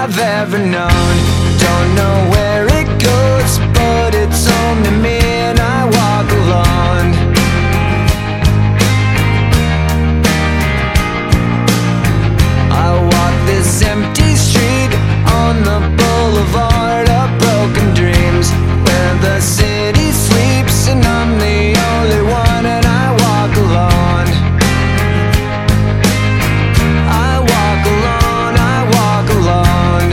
I've ever known. Don't know where it goes, but it's home to me, and I walk alone. I walk this empty street on the boulevard of broken dreams, where the city sleeps and I'm the only one, and I walk alone. I walk alone, I walk alone.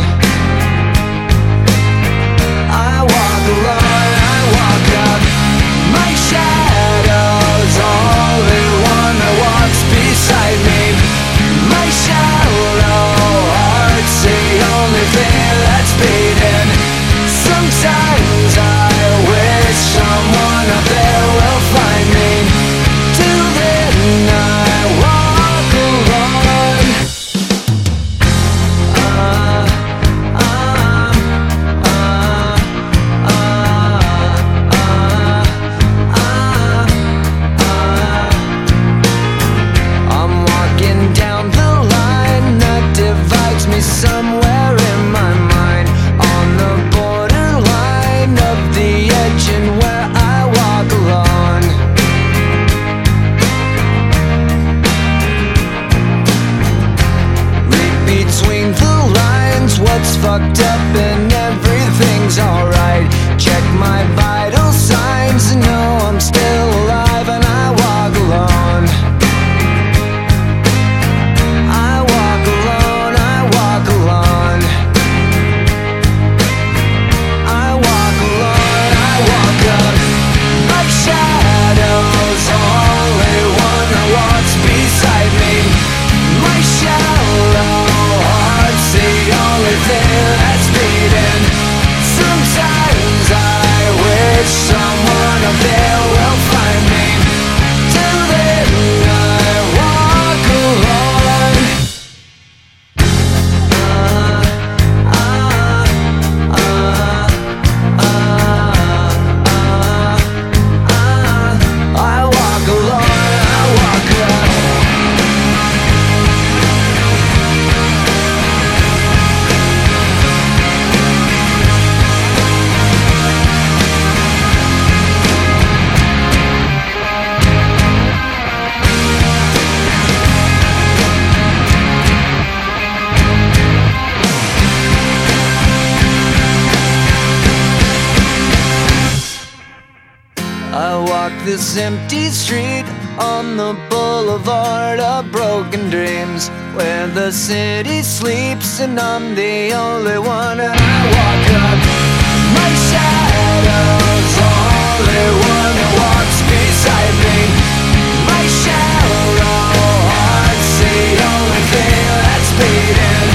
I walk alone, I walk up. My shadow's only one that walks beside me. My shallow heart's the only thing that's beating. Sometimes I wish someone up there will find me. Till then I walk alone. I'm walking down the line that divides me somewhere in my mind, on the borderline of the edge and where I walk alone. Read between the lines what's fucked up and everything's alright. Check my vital signs and know I'm still alive, and I walk alone. I walk alone, I walk alone. I walk alone, I walk up. My shadow's only one that walks beside me. My shallow heart's the only thing that's beating. Sometimes I wish someone up there will find me. Till then I walk alone. I walk alone, I walk up. I walk this empty street on the boulevard of broken dreams, where the city sleeps and I'm the only one, and I walk up. My shadow's only one that walks beside me. My shallow heart's the only thing that's beating.